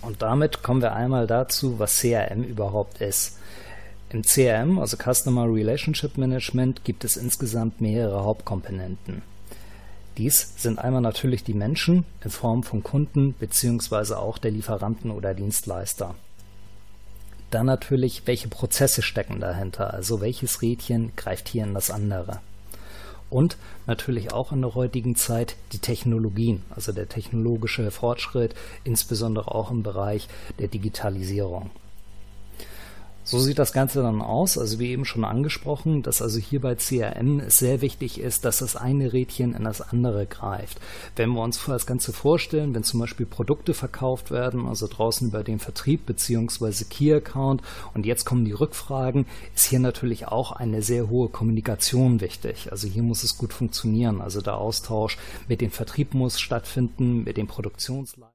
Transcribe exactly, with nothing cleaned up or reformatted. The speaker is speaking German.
Und damit kommen wir einmal dazu, was C R M überhaupt ist. Im C R M, also Customer Relationship Management, gibt es insgesamt mehrere Hauptkomponenten. Dies sind einmal natürlich die Menschen in Form von Kunden bzw. auch der Lieferanten oder Dienstleister. Dann natürlich, welche Prozesse stecken dahinter, also welches Rädchen greift hier in das andere. Und natürlich auch in der heutigen Zeit die Technologien, also der technologische Fortschritt, insbesondere auch im Bereich der Digitalisierung. So sieht das Ganze dann aus, also wie eben schon angesprochen, dass also hier bei C R M es sehr wichtig ist, dass das eine Rädchen in das andere greift. Wenn wir uns das Ganze vorstellen, wenn zum Beispiel Produkte verkauft werden, also draußen über den Vertrieb bzw. Key Account und jetzt kommen die Rückfragen, ist hier natürlich auch eine sehr hohe Kommunikation wichtig. Also hier muss es gut funktionieren, also der Austausch mit dem Vertrieb muss stattfinden, mit den Produktionsleitern.